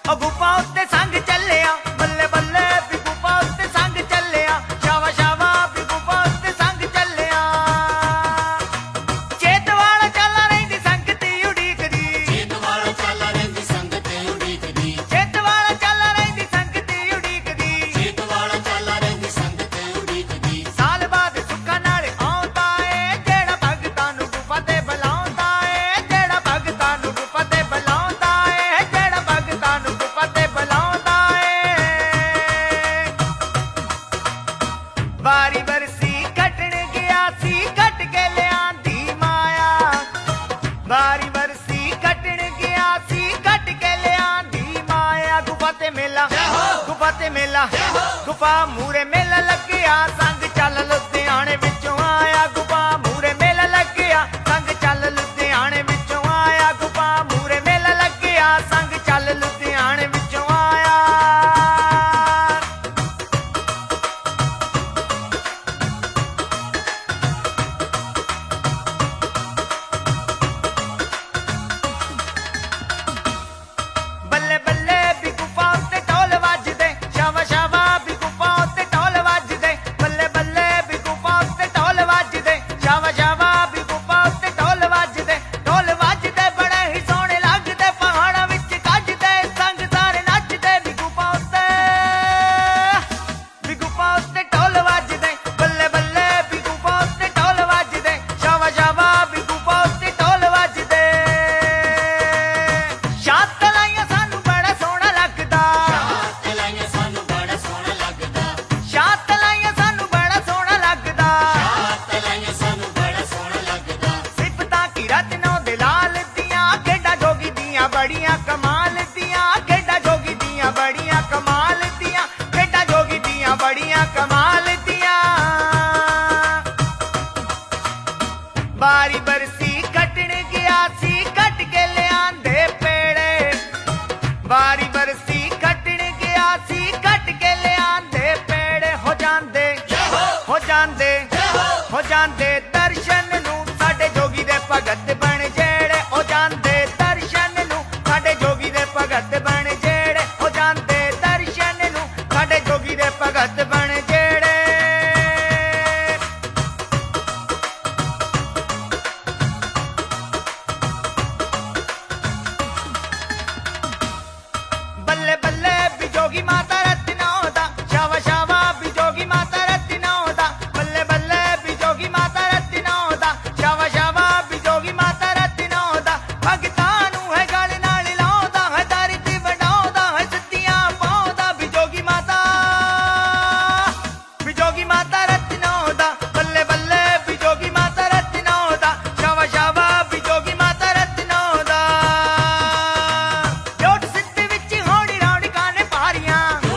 ਉਹ ਗੁਫਾ ਉੱਤੇ ਸੰਗ ਚੱਲਿਆ ਬੱਲੇ ਬੱਲੇ ਵੀ ਗੁਫਾ ਉੱਤੇ ਸੰਗ ਚੱਲਿਆ ਸ਼ਾਵਾ ਸ਼ਾਵਾ ਵੀ ਗੁਫਾ ਉੱਤੇ ਸੰਗ ਚੱਲਿਆ ਚੇਤ ਵਾਲਾ ਚੱਲ ਰਹਿੰਦੀ ਸੰਗਤੀ ਉਡੀਕਦੀ ਚੇਤ ਵਾਲਾ ਚੱਲ ਰਹਿੰਦੀ ਸੰਗਤੇ ਉਡੀਕਦੀ ਚੇਤ ਵਾਲਾ ਚੱਲ ਰਹਿੰਦੀ ਸੰਗਤੀ ਉਡੀਕਦੀ ਚੇਤ ਵਾਲਾ ਚੱਲ ਰਹਿੰਦੀ ਸੰਗਤੇ ਉਡੀਕਦੀ ਸਾਲ ਬਾਅਦ ਸੁੱਖਾਂ ਨਾਲ ਆਉਂਦਾ ਏ ਜਿਹੜਾ ਭਗਤਾਂ ਨੂੰ ਗੁਫਾ ਤੇ ਬੁਲਾਉਂਦਾ ਏ ਜਿਹੜਾ ਭਗਤਾਂ ਨੂੰ ਗੁਫਾ ਤੇ ਬੁਲਾਉਂਦਾ ਏ ਜਿਹੜਾ ਭਗਤਾਂ ਨੂੰ ਗੁਫਾ ਤੇ ਬੁਲਾਉਂਦਾ ਏ ਵਾਰੀ ਵਰਸੀ ਕੱਟਣ ਗਿਆ ਸੀ ਕੱਟ ਕੇ ਲਿਆਂਦੀ ਮਾਇਆ ਵਾਰੀ ਵਰਸੀ ਕੱਟਣ ਗਿਆ ਸੀ ਕੱਟ ਕੇ ਲਿਆਂਦੀ ਮਾਇਆ ਗੁਫਾ ਤੇ ਮੇਲਾ ਗੁਫਾ ਮੂਰੇ ਮੇਲਾ ਲੱਗਿਆ ਸੰਗ ਚੱਲ ਲੁਧਿਆਣੇ ਵਿੱਚੋਂ ਆਇਆ ਗੁਫਾ ਮੂਰੇ ਮੇਲਾ ਲੱਗਿਆ ਸੰਗ ਚੱਲ ਲੁਧਿਆਣੇ ਵਿੱਚੋਂ ਆਇਆ ਗੁਫਾ ਮੂਰੇ ਮੇਲਾ ਲੱਗਿਆ ਸੰਗ ਚੱਲ ਲੁਧਿਆਣੇ ਵਿੱਚੋਂ ਆਇਆ ਬੱਲੇ ਬੱਲੇ ਵੀ ਗੁਫਾ ਉੱਤੇ ਢੋਲ ਵੱਜਦੇ ਸ਼ਾਵਾ ਸ਼ਾਵਾ ਵੀ ਗੁਫਾ ਉੱਤੇ ਢੋਲ ਵੱਜਦੇ ਬੱਲੇ ਬੱਲੇ ਵੀ ਗੁਫਾ ਉੱਤੇ ਢੋਲ ਵੱਜਦੇ ਸ਼ਾਵਾ ਸ਼ਾਵਾ ਵੀ ਗੁਫਾ ਉੱਤੇ ਢੋਲ ਵੱਜਦੇ ਬੜੇ ਹੀ ਸੋਹਣੇ ਲੱਗਦੇ ਪਹਾੜਾਂ ਵਿੱਚ ਗੱਜਦੇ ਸੰਗ ਸਾਰੇ ਨੱਚਦੇ ਵੀ ਗੁਫਾ ਉੱਤੇ ਢੋਲ ਵੱਜਦੇ ਬੱਲੇ ਬੱਲੇ ਵੀ ਗੁਫਾ ਉੱਤੇ ਢੋਲ ਵੱਜਦੇ ਸ਼ਾਵਾ ਸ਼ਾਵਾ ਵੀ ਗੁਫਾ ਉੱਤੇ ਢੋਲ ਵੱਜਦੇ ਛੱਤ ਲਾਈਆਂ ਸਾਨੂੰ ਬੜਾ ਸੋਹਣਾ ਲੱਗਦਾ ਛੱਤ ਲਾਈਆਂ ਸਾਨੂੰ ਬੜਾ ਸੋਹਣਾ ਲੱਗਦਾ ਛੱਤ ਲਾਈਆਂ ਸਾਨੂੰ ਬੜਾ ਸੋਹਣਾ ਲੱਗਦਾ ਛੱਤ ਲਾਈਆਂ ਸਾਨੂੰ ਬੜਾ ਸੋਹਣਾ ਲੱਗਦਾ ਸਿਫਤਾਂ ਕੀ ਰਤਨੋਂ ਦੇ ਲਾਲ ਦੀਆਂ ਖੇਡਾਂ ਜੋਗੀ ਦੀਆਂ ਬੜੀਆਂ ਕਮਾਲ ਦੀਆਂ ਖੇਡਾਂ ਜੋਗੀ ਦੀਆਂ ਬੜੀਆਂ ਕਮਾਲ ਦੀਆਂ ਖੇਡਾਂ ਜੋਗੀ ਦੀਆਂ ਬੜੀਆਂ ਕਮਾਲ ਦੀਆਂ ਬਾਰੀ ਬਰਸੀ ਕੱਟਣ ਗਿਆ ਸੀ ਕੱਟ ਕੇ ਲਿਆਂਦੇ ਪੇੜੇ ਵਾਰੀ ਬਰਸੀ ਕੱਟਣ ਗਿਆ ਸੀ ਕੱਟ ਕੇ ਲਿਆਂਦੇ ਪੇੜੇ ਹੋ ਜਾਂਦੇ ਦਰਸ਼ਨ ਨੂੰ ਸਾਡੇ ਜੋਗੀ ਦੇ ਭਗਤ ਬਣ ਜਿਹੜੇ ਹੋ ਜਾਂਦੇ ਦਰਸ਼ਨ ਨੂੰ ਸਾਡੇ ਜੋਗੀ ਦੇ ਭਗਤ ਬਣ ਜਿਹੜੇ ਹੋ ਜਾਂਦੇ ਦਰਸ਼ਨ ਨੂੰ ਸਾਡੇ ਜੋਗੀ ਦੇ ਭਗਤ ਬਣ ਜਿਹੜੇ ਬੱਲੇ ਬੱਲੇ ਵੀ ਜੋਗੀ ਮਾਤਾ ਰਤਨੋ ਦਾ ਸ਼ਾਵਾ ਸ਼ਾਵਾ ਵੀ ਜੋਗੀ ਮਾਤਾ ਰਤਨੋ ਦਾ ਬੱਲੇ ਬੱਲੇ ਵੀ ਜੋਗੀ ਮਾਤਾ ਰਤਨੋ ਦਾ ਸ਼ਾਵਾ ਸ਼ਾਵਾ ਵੀ ਜੋਗੀ ਮਾਤਾ ਰਤਨੋ ਦਾ ਭਗਤਾਂ ਨੂੰ ਹੈ ਗਲ ਨਾਲ ਲਾਉਂਦਾ ਹੈ ਦਰਦ ਵਡਾਉਂਦਾ ਹੈ ਸਿੱਧੀਆਂ ਪਾਉਂਦਾ ਵੀ ਜੋਗੀ ਮਾਤਾ ਰਤਨੋ ਦਾ ਬੱਲੇ ਬੱਲੇ ਵੀ ਜੋਗੀ ਮਾਤਾ ਰਤਨੋ ਦਾ ਸ਼ਾਵਾ ਸ਼ਾਵਾ ਵੀ ਜੋਗੀ ਮਾਤਾ ਰਤਨੋ ਦਾ ਜੋਟ ਸਿੱਧ ਵਿੱਚ ਹੋੜੀ ਰੌਣਕਾਂ ਨੇ ਪਾਰੀਆਂ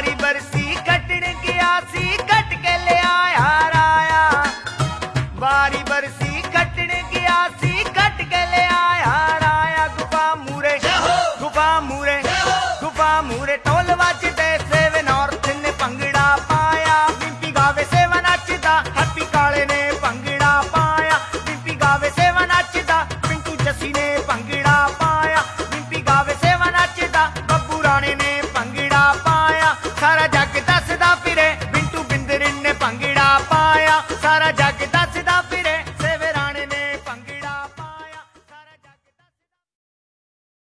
ਵਾਰੀ ਬਰਸੀ ਕੱਟਣ ਗਿਆ ਸੀ ਕੱਟ ਕੇ ਲਿਆਇਆ ਰਾਇਆ ਵਾਰੀ ਬਰਸੀ ਕੱਟਣ ਗਿਆ ਸੀ ਕੱਟ ਕੇ ਲਿਆਇਆ ਰਾਇਆ ਗੁਫਾ ਮੂਰੇ ਢੋਲ ਵੱਜਦੇ ਸੇਵੇ ਨਾਰਥ ਨੇ ਭੰਗੜਾ ਪਾਇਆ ਡਿੰਪੀ ਗਾਵੇ ਸੇਵਾ ਨੱਚਦਾ ਹੈਪੀ ਕਾਲੇ ਨੇ ਭੰਗੜਾ ਪਾਇਆ ਡਿੰਪੀ ਗਾਵੇ ਸੇਵਾ ਨੱਚਦਾ ਪਿੰਟੂ ਜੱਸੀ ਨੇ ਭੰਗੜਾ ਪਾਇਆ ਡਿੰਪੀ ਗਾਵੇ ਸੇਵਾ ਨੱਚਦਾ ਬੱਬੂ ਰਾਣੇ ਨੇ